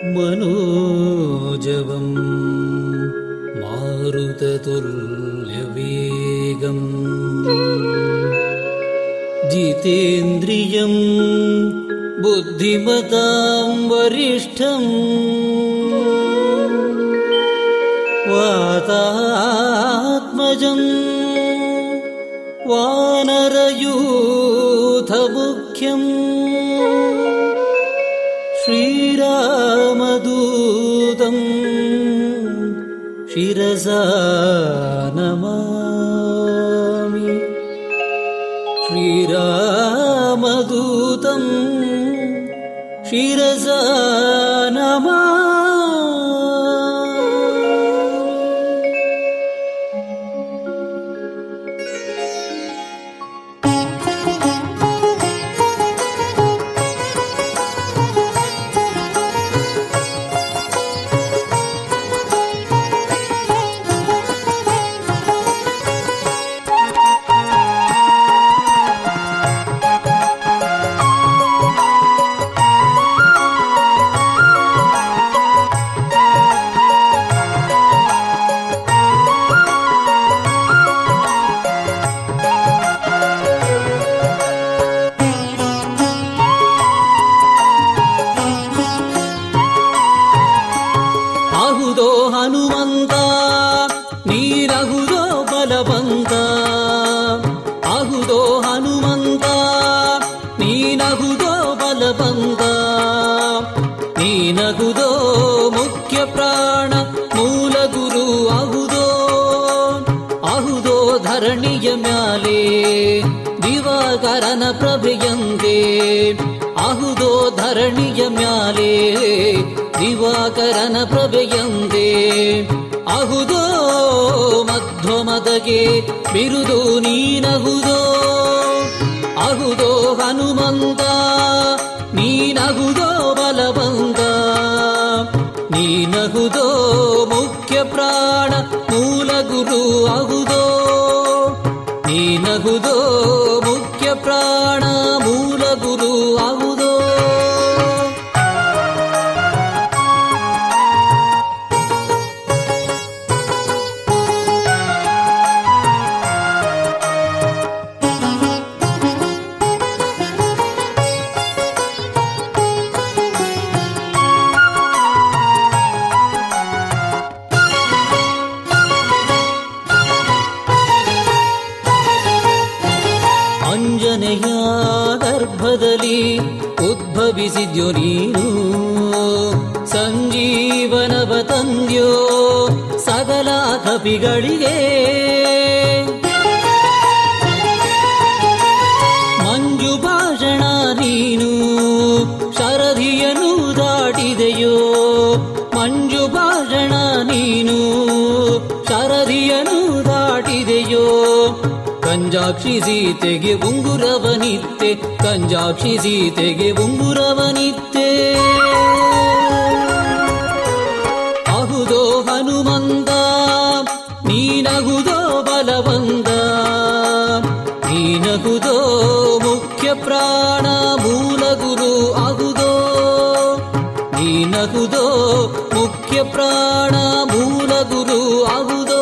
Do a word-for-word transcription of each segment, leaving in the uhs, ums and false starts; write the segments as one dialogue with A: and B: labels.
A: मनोजवं मारुततुल्यवेगं जितेन्द्रियं बुद्धिमतां वरिष्ठं वातात्मजं वानरयूथमुख्यं श्रीरामदूतं शिरसा नमामि। श्रीरामदूतं शिरसा नमामि। ನೀನಗುದೋ ಮುಖ್ಯ ಪ್ರಾಣ ಮೂಲ ಗುರು ಆಗುದೋ ಆಹುದೋ ಧರಣಿಯ ಮ್ಯಾಲೆ ದಿವಾಕರನ ಪ್ರಭೆಯಂತೆ ಆಹುದೋ ಧರಣಿಯ ಮ್ಯಾಲೆ ದಿವಾಕರನ ಪ್ರಭೆಯಂತೆ ಆಹುದೋ ಮಧ್ವಮದಗೆ ಬಿರುದು ನೀನಗುದೋ ಆಹುದೋ ಹನುಮಂತ ನೀನಗುದೋ ಬಲವಂತ ನೀನಗುದೋ ಮುಖ್ಯ ಪ್ರಾಣ ಮೂಲ ಗುರು ಆಗುದೋ ನೀನಗುದೋ ಮುಖ್ಯ ಪ್ರಾಣ ಮೂಲ ಗುರು ಆಗುದೋ ಅಂಜನೆಯ ಗರ್ಭದಲ್ಲಿ ಉದ್ಭವಿಸಿದ್ಯೋ ನೀನು ಸಂಜೀವನವ ತಂದ್ಯೋ ಸಕಲ ಕಪಿಗಳಿಗೆ ಮಂಜು ಭಾಷಣ ನೀನು ಶರಧಿಯನ್ನು ದಾಟಿದೆಯೋ ಮಂಜು ಭಾಷಣ ನೀನು ಶರಧಿಯನ್ನು ದಾಟಿದೆಯೋ ಕಂಜಾಕ್ಷಿ ಸೀತೆಗೆ ಉಂಗುರವನಿತ್ತೆ ಕಂಜಾಕ್ಷಿ ಸೀತೆಗೆ ಉಂಗುರವನಿತ್ತೆ ಆಹುದೋ ಹನುಮಂತ ನೀನಗುದೋ ಬಲವಂತ ನೀನಗುದೋ ಮುಖ್ಯ ಪ್ರಾಣ ಮೂಲ ಗುರು ಆಗುದೋ ನೀನಗುದೋ ಮುಖ್ಯ ಪ್ರಾಣ ಮೂಲ ಗುರು ಆಗುದೋ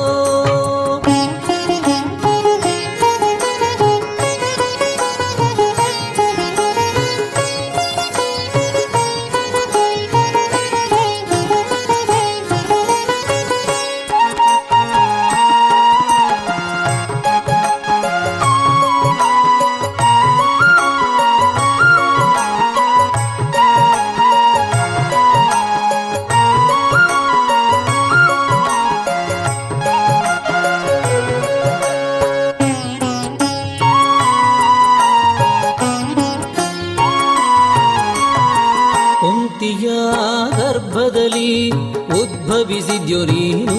A: ಗರ್ಭದಲ್ಲಿ ಉದ್ಭವಿಸಿದ್ಯೋ ನೀನು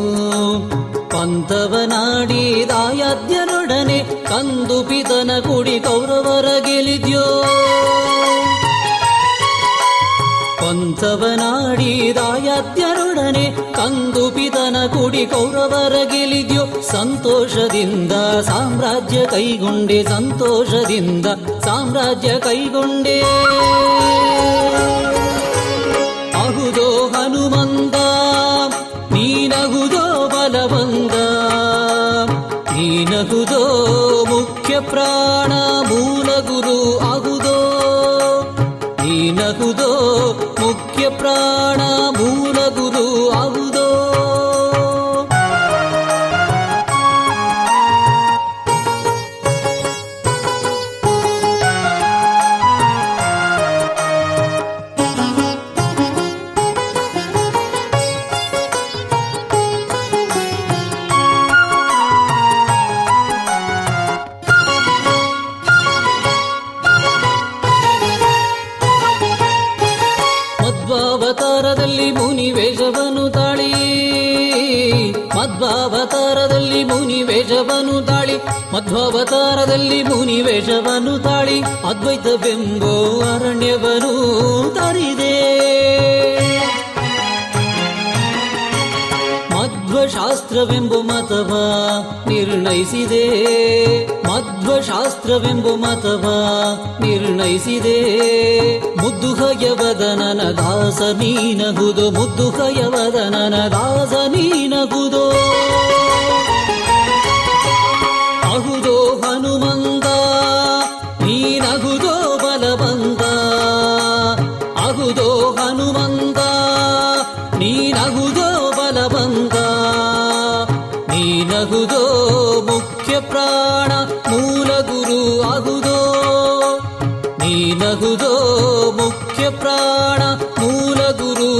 A: ಪಂಥವನಾಡಿದಾಯಾದ್ಯನೊಡನೆ ಕಂದು ಪಿತನ ಕುಡಿ ಕೌರವರ ಗೆಲಿದ್ಯೋ ಪಂಥವನಾಡಿದಾಯಾದ್ಯನೊಡನೆ ಕಂದು ಪಿತನ ಕುಡಿ ಕೌರವರ ಗೆಲಿದ್ಯೋ ಸಂತೋಷದಿಂದ ಸಾಮ್ರಾಜ್ಯ ಕೈಗೊಂಡೆ ಸಂತೋಷದಿಂದ ಸಾಮ್ರಾಜ್ಯ ಕೈಗೊಂಡೆ ನೀನಹುದೋ ಹನುಮಂತ ನೀನಹುದೋ ಬಲವಂತ ನೀನಹುದೋ ಮುಖ್ಯ ಪ್ರಾಣ ಮೂಲ ಗುರು ಆಗುದೋ ನೀನಹುದೋ ಮುಖ್ಯ ಪ್ರಾಣ ಮೂಲ ಗುರು ಆಗುದೋ ಮಧ್ವಾವತಾರದಲ್ಲಿ ಮುನಿ ವೇಷವನ್ನು ತಾಳಿ ಮಧ್ವಾವತಾರದಲ್ಲಿ ಮುನಿ ವೇಷವನ್ನು ತಾಳಿ ಮಧ್ವಾವತಾರದಲ್ಲಿ ಮುನಿ ವೇಷವನ್ನು ತಾಳಿ ಅದ್ವೈತವೆಂಬೋ ಅರಣ್ಯವನ್ನು ತರಿದೆ ಮಧ್ವಶಾಸ್ತ್ರವೆಂಬು ಮತವ ನಿರ್ಣಯಿಸಿದೆ ಮಧ್ವಶಾಸ್ತ್ರವೆಂಬು ಮತವ ನಿರ್ಣಯಿಸಿದೆ ಮುದ್ದುಹಯವದನನ ದಾಸ ನೀನಗುದೋ ಮುದ್ದುಹಯವದನನ ದಾಸ ನೀನಗುದೋ ಅಹುದೋ ಹನುಮಂತ ನೀನಗುದೋ ಬಲವಂತ ಅಹುದೋ ಹನುಮಂತ ನೀನಗುದೋ ಬಲವಂತ ನೀನಗುದೋ ಮುಖ್ಯ ಪ್ರಾಣ ಮೂಲ ಗುರು ಆಗುದೋ ನೀನಗುದೋ ಮುಖ್ಯ ಪ್ರಾಣ ಮೂಲ ಗುರು